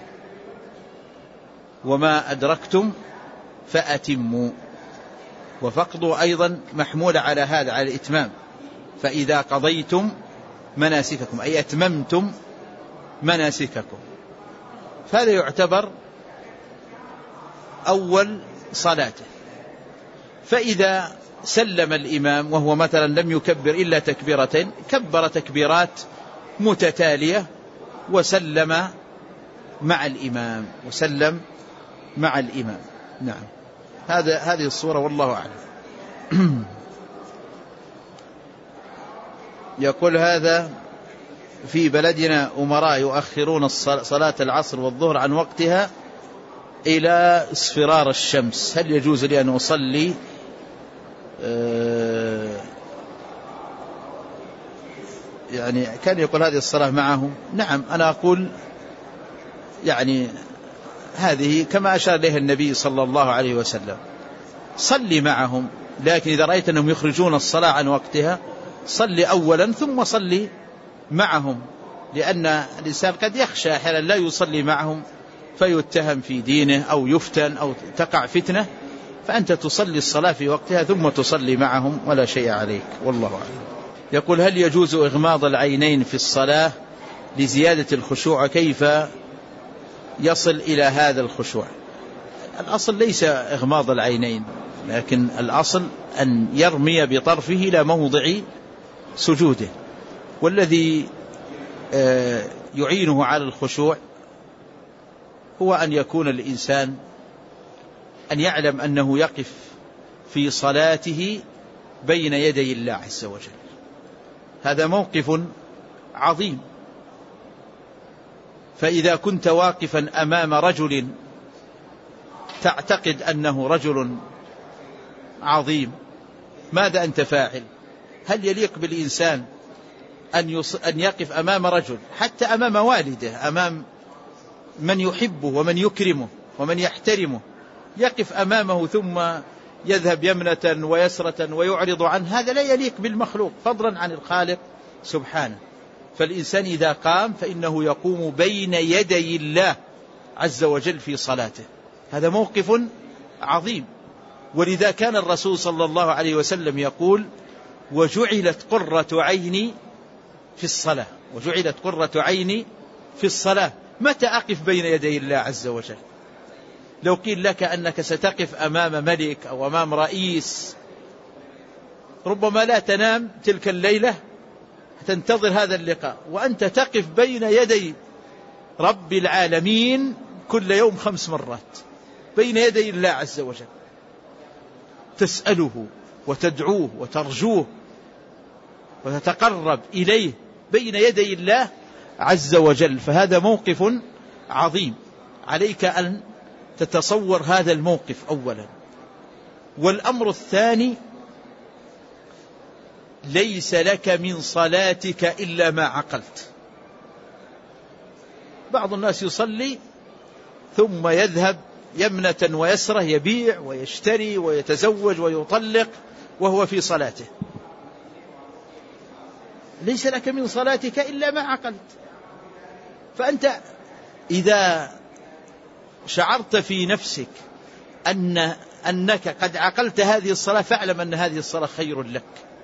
وما أدركتم فأتموا، وفقدوا أيضا محمول على هذا، على الإتمام. فإذا قضيتم مناسككم أي أتممتم مناسككم، فهذا يعتبر أول صلاته. فإذا سلم الإمام وهو مثلا لم يكبر إلا تكبيرتين، كبر تكبيرات متتالية وسلم مع الإمام نعم. هذه الصورة والله أعلم. يقول: هذا في بلدنا أمراء يؤخرون صلاة العصر والظهر عن وقتها إلى اصفرار الشمس، هل يجوز لي أن أصلي يعني كان يقول هذه الصلاة معهم؟ نعم، أنا أقول يعني هذه كما أشار إليها النبي صلى الله عليه وسلم، صلي معهم، لكن إذا رأيت أنهم يخرجون الصلاة عن وقتها صلي أولا ثم صلي معهم، لأن الإنسان قد يخشى أحيانا لا يصلي معهم فيتهم في دينه أو يفتن أو تقع فتنة، فأنت تصلي الصلاة في وقتها ثم تصلي معهم ولا شيء عليك والله أعلم. يقول: هل يجوز إغماض العينين في الصلاة لزيادة الخشوع؟ كيف يصل إلى هذا الخشوع؟ الأصل ليس إغماض العينين، لكن الأصل أن يرمي بطرفه إلى موضع سجوده، والذي يعينه على الخشوع هو أن يكون الإنسان أن يعلم أنه يقف في صلاته بين يدي الله عز وجل، هذا موقف عظيم. فإذا كنت واقفا أمام رجل تعتقد أنه رجل عظيم، ماذا أنت فاعل؟ هل يليق بالإنسان أن يقف أمام رجل، حتى أمام والده، أمام من يحبه ومن يكرمه ومن يحترمه، يقف أمامه ثم يذهب يمنة ويسرة ويعرض عنه؟ هذا لا يليق بالمخلوق، فضلا عن الخالق سبحانه. فالإنسان إذا قام فإنه يقوم بين يدي الله عز وجل في صلاته، هذا موقف عظيم. ولذا كان الرسول صلى الله عليه وسلم يقول: وجعلت قرة عيني في الصلاة، وجعلت قرة عيني في الصلاة. متى أقف بين يدي الله عز وجل؟ لو قيل لك أنك ستقف أمام ملك أو أمام رئيس، ربما لا تنام تلك الليلة، تنتظر هذا اللقاء، وأنت تقف بين يدي رب العالمين كل يوم 5 مرات بين يدي الله عز وجل، تسأله وتدعوه وترجوه وتتقرب إليه بين يدي الله عز وجل. فهذا موقف عظيم، عليك أن تتصور هذا الموقف أولا. والأمر الثاني: ليس لك من صلاتك إلا ما عقلت. بعض الناس يصلي ثم يذهب يمنة ويسرة، يبيع ويشتري ويتزوج ويطلق وهو في صلاته. ليس لك من صلاتك إلا ما عقلت. فأنت إذا شعرت في نفسك أنك قد عقلت هذه الصلاة فاعلم أن هذه الصلاة خير لك.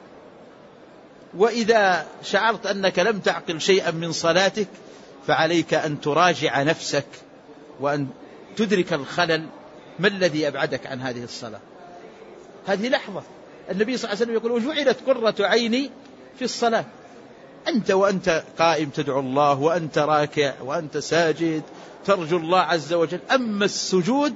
وإذا شعرت أنك لم تعقل شيئا من صلاتك فعليك أن تراجع نفسك وأن تدرك الخلل، ما الذي أبعدك عن هذه الصلاة. هذه لحظة. النبي صلى الله عليه وسلم يقول وجعلت قرة عيني في الصلاة. أنت وأنت قائم تدعو الله، وأنت راكع، وأنت ساجد ترجو الله عز وجل. أما السجود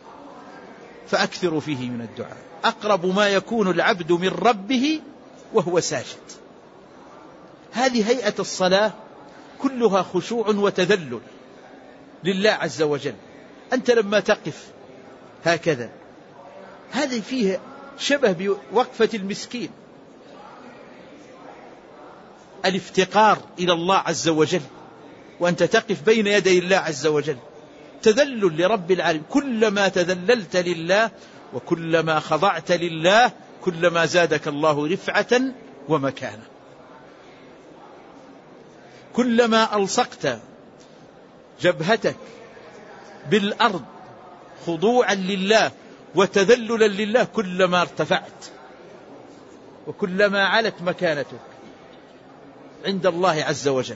فأكثر فيه من الدعاء، أقرب ما يكون العبد من ربه وهو ساجد. هذه هيئة الصلاة كلها خشوع وتذلل لله عز وجل. أنت لما تقف هكذا هذه فيه شبه بوقفة المسكين، الافتقار إلى الله عز وجل، وأنت تقف بين يدي الله عز وجل، تذلل لرب العالمين. كلما تذللت لله وكلما خضعت لله كلما زادك الله رفعة ومكانة. كلما ألصقت جبهتك بالأرض خضوعا لله وتذللا لله كلما ارتفعت وكلما علت مكانتك عند الله عز وجل.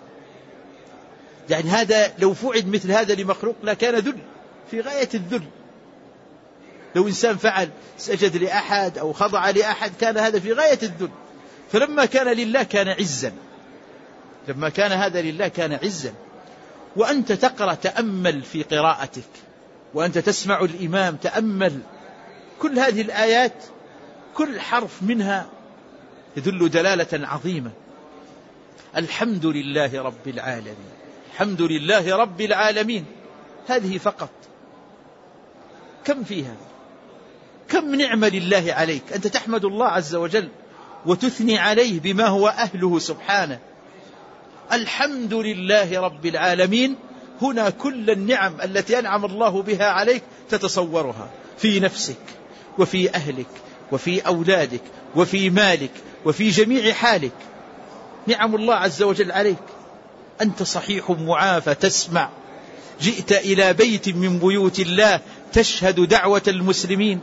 يعني هذا لو فعل مثل هذا لمخلوق لكان ذل في غاية الذل. لو إنسان فعل سجد لأحد أو خضع لأحد كان هذا في غاية الذل. فلما كان لله كان عزا، لما كان هذا لله كان عزا. وأنت تقرأ تأمل في قراءتك، وأنت تسمع الإمام تأمل كل هذه الآيات، كل حرف منها يدل دلالة عظيمة. الحمد لله رب العالمين، الحمد لله رب العالمين، هذه فقط كم فيها؟ كم نعمة لله عليك. أنت تحمد الله عز وجل وتثني عليه بما هو أهله سبحانه. الحمد لله رب العالمين، هنا كل النعم التي أنعم الله بها عليك تتصورها في نفسك وفي أهلك وفي أولادك وفي مالك وفي جميع حالك. نعم الله عز وجل عليك. أنت صحيح معافى تسمع، جئت إلى بيت من بيوت الله تشهد دعوة المسلمين.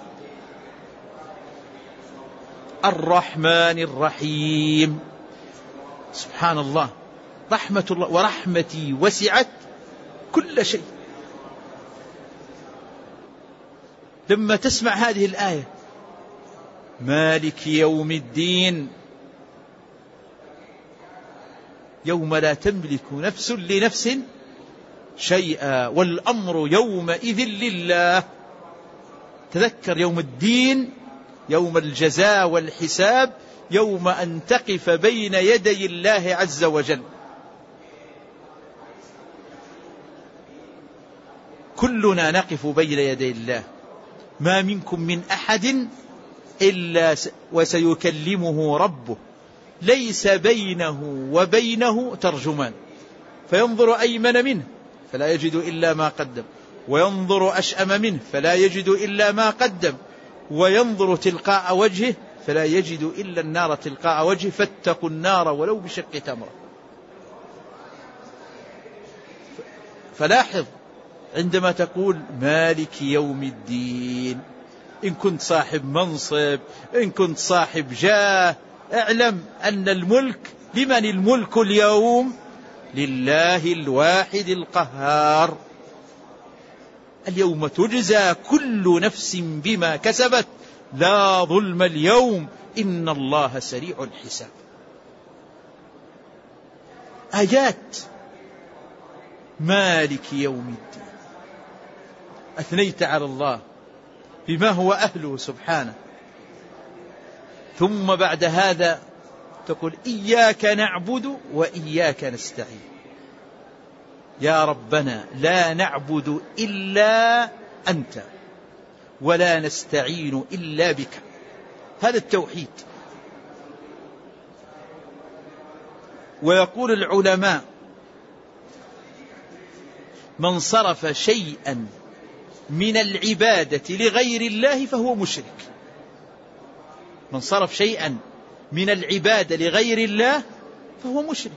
الرحمن الرحيم، سبحان الله، رحمة الله ورحمتي وسعت كل شيء. لما تسمع هذه الآية مالك يوم الدين، يوم لا تملك نفس لنفس شيئا والأمر يومئذ لله. تذكر يوم الدين، يوم الجزاء والحساب، يوم أن تقف بين يدي الله عز وجل. كلنا نقف بين يدي الله، ما منكم من أحد إلا وسيكلمه ربه ليس بينه وبينه ترجمان، فينظر أيمن منه فلا يجد إلا ما قدم، وينظر أشأم منه فلا يجد إلا ما قدم، وينظر تلقاء وجهه فلا يجد إلا النار تلقاء وجهه، فاتقوا النار ولو بشق تمرة. فلاحظ عندما تقول مالك يوم الدين، إن كنت صاحب منصب، إن كنت صاحب جاه، اعلم أن الملك لمن الملك اليوم؟ لله الواحد القهار. اليوم تجزى كل نفس بما كسبت لا ظلم اليوم إن الله سريع الحساب. آيات مالك يوم الدين، أثنيت على الله بما هو أهله سبحانه. ثم بعد هذا تقول إياك نعبد وإياك نستعين. يا ربنا لا نعبد إلا أنت ولا نستعين إلا بك. هذا التوحيد. ويقول العلماء من صرف شيئا من العبادة لغير الله فهو مشرك. من صرف شيئا من العبادة لغير الله فهو مشرك.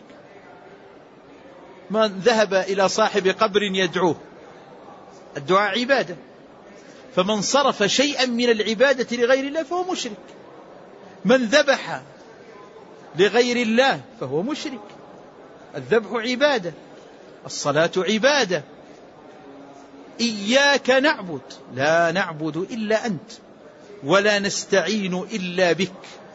من ذهب إلى صاحب قبر يدعوه، الدعاء عبادة، فمن صرف شيئا من العبادة لغير الله فهو مشرك. من ذبح لغير الله فهو مشرك. الذبح عبادة، الصلاة عبادة. إياك نعبد، لا نعبد إلا أنت. ولا نستعين إلا بك.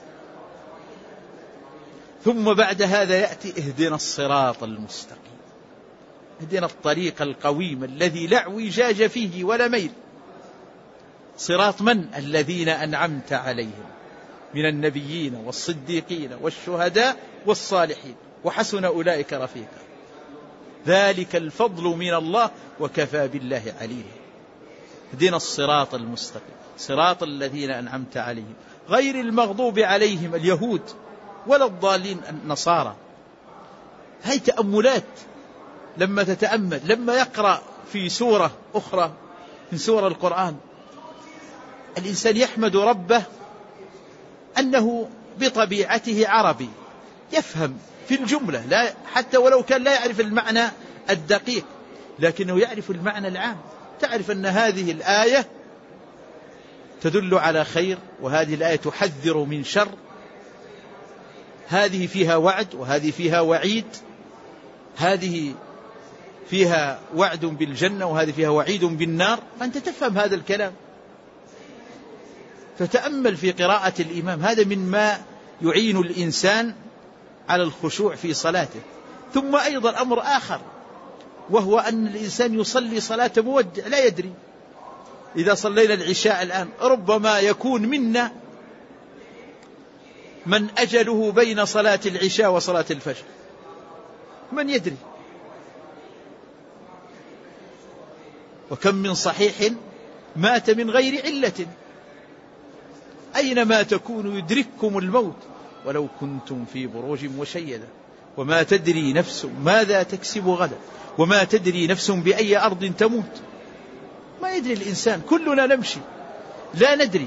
ثم بعد هذا يأتي اهدنا الصراط المستقيم، اهدنا الطريق القويم الذي لا اعوجاج فيه ولا ميل. صراط من؟ الذين أنعمت عليهم من النبيين والصديقين والشهداء والصالحين وحسن أولئك رفيقا، ذلك الفضل من الله وكفى بالله عليما. اهدنا الصراط المستقيم صراط الذين أنعمت عليهم غير المغضوب عليهم اليهود ولا الضالين النصارى. هاي تأملات لما تتأمل، لما يقرأ في سورة أخرى من سورة القرآن الإنسان يحمد ربه أنه بطبيعته عربي، يفهم في الجملة، لا حتى ولو كان لا يعرف المعنى الدقيق، لكنه يعرف المعنى العام. تعرف أن هذه الآية تدل على خير، وهذه الآية تحذر من شر، هذه فيها وعد وهذه فيها وعيد، هذه فيها وعد بالجنة وهذه فيها وعيد بالنار. فأنت تفهم هذا الكلام، فتأمل في قراءة الإمام، هذا مما يعين الإنسان على الخشوع في صلاته. ثم أيضا أمر آخر، وهو أن الإنسان يصلي صلاة مودع لا يدري. إذا صلينا العشاء الآن ربما يكون منا من أجله بين صلاة العشاء وصلاة الفجر، من يدري؟ وكم من صحيح مات من غير علة. أينما تكونوا يدرككم الموت ولو كنتم في بروج مشيدة، وما تدري نفس ماذا تكسب غدا، وما تدري نفس بأي أرض تموت. ما يدري الإنسان، كلنا نمشي لا ندري،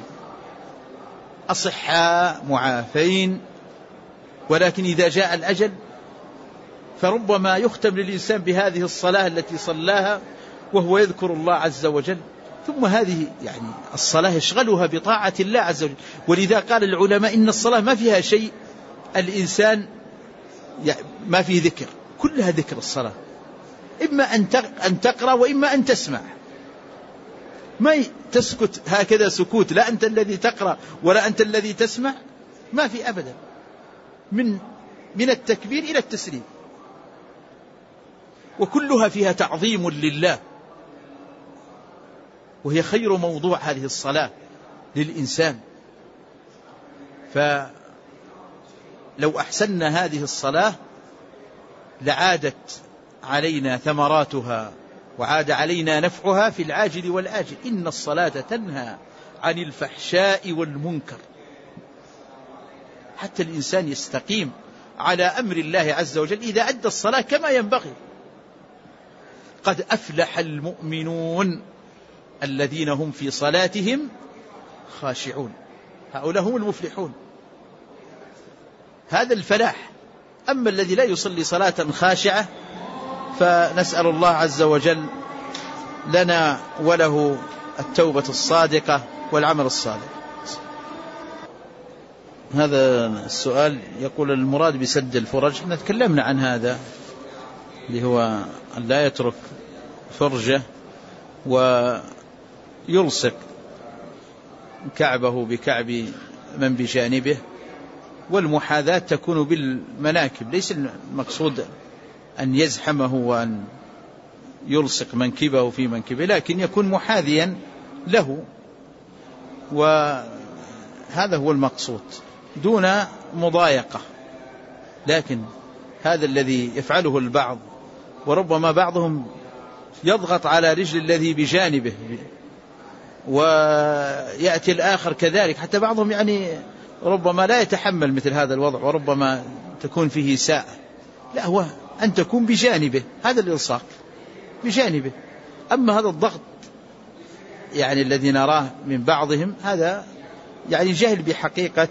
أصحاء معافين، ولكن إذا جاء الأجل فربما يختم للإنسان بهذه الصلاة التي صلاها وهو يذكر الله عز وجل. ثم هذه يعني الصلاة يشغلها بطاعة الله عز وجل. ولذا قال العلماء إن الصلاة ما فيها شيء الإنسان ما فيه ذكر، كلها ذكر الصلاة، إما أن تقرأ وإما أن تسمع، ما تسكت هكذا سكوت، لا أنت الذي تقرأ ولا أنت الذي تسمع، ما في أبدا، من التكبير إلى التسليم، وكلها فيها تعظيم لله، وهي خير موضوع هذه الصلاة للإنسان. فلو أحسننا هذه الصلاة لعادت علينا ثمراتها وعاد علينا نفعها في العاجل والآجل. إن الصلاة تنهى عن الفحشاء والمنكر، حتى الإنسان يستقيم على أمر الله عز وجل إذا أدى الصلاة كما ينبغي. قد أفلح المؤمنون الذين هم في صلاتهم خاشعون، هؤلاء هم المفلحون، هذا الفلاح. أما الذي لا يصلي صلاة خاشعة فنسأل الله عز وجل لنا وله التوبة الصادقة والعمل الصالح. هذا السؤال يقول المراد بسد الفرج، احنا تكلمنا عن هذا، اللي هو أن لا يترك فرجه ويلصق كعبه بكعب من بجانبه، والمحاذاة تكون بالمناكب، ليس المقصود أن يزحمه وأن يلصق منكبه في منكبه، لكن يكون محاذيا له، وهذا هو المقصود دون مضايقة. لكن هذا الذي يفعله البعض، وربما بعضهم يضغط على رجل الذي بجانبه ويأتي الآخر كذلك، حتى بعضهم يعني ربما لا يتحمل مثل هذا الوضع، وربما تكون فيه ساء. لا، هو أن تكون بجانبه، هذا الإلصاق بجانبه. أما هذا الضغط يعني الذي نراه من بعضهم، هذا يعني جهل بحقيقة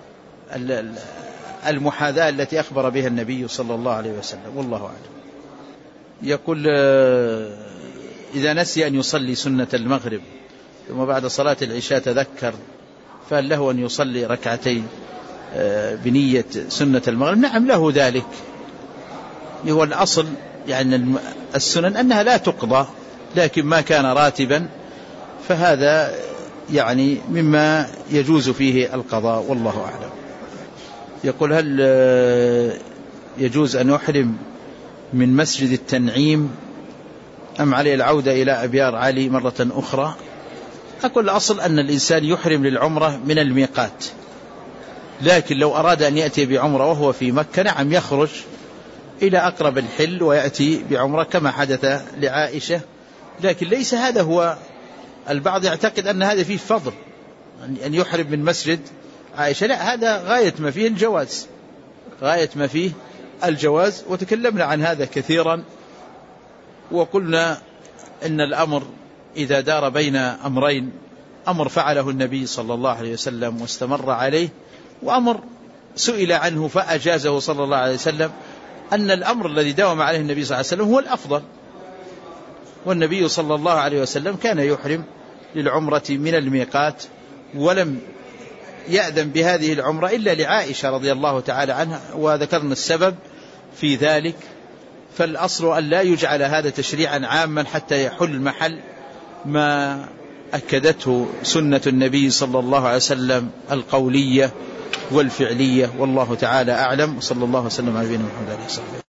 المحاذاة التي أخبر بها النبي صلى الله عليه وسلم، والله أعلم. يقول إذا نسي أن يصلي سنة المغرب ثم بعد صلاة العشاء تذكر، فهل له أن يصلي ركعتين بنية سنة المغرب؟ نعم له ذلك. هو الأصل يعني السنن أنها لا تقضى، لكن ما كان راتبا فهذا يعني مما يجوز فيه القضاء، والله أعلم. يقول: هل يجوز أن يحرم من مسجد التنعيم أم عليه العودة إلى أبيار علي مرة أخرى؟ أقول الأصل أن الإنسان يحرم للعمرة من الميقات، لكن لو أراد أن يأتي بعمرة وهو في مكة نعم يخرج إلى أقرب الحل ويأتي بعمرة كما حدث لعائشة، لكن ليس هذا هو. البعض يعتقد أن هذا فيه فضل أن يحرم من مسجد عائشة، لا، هذا غاية ما فيه الجواز، غاية ما فيه الجواز. وتكلمنا عن هذا كثيرا وقلنا إن الأمر إذا دار بين أمرين، أمر فعله النبي صلى الله عليه وسلم واستمر عليه، وأمر سئل عنه فأجازه صلى الله عليه وسلم، أن الأمر الذي داوم عليه النبي صلى الله عليه وسلم هو الأفضل. والنبي صلى الله عليه وسلم كان يحرم للعمرة من الميقات، ولم يأذن بهذه العمرة إلا لعائشة رضي الله تعالى عنها، وذكرنا السبب في ذلك. فالأصل أن لا يجعل هذا تشريعا عاما حتى يحل محل ما أكدته سنة النبي صلى الله عليه وسلم القولية والفعلية، والله تعالى أعلم. وصلى الله وسلم على نبينا محمد عليه الصلاة والسلام.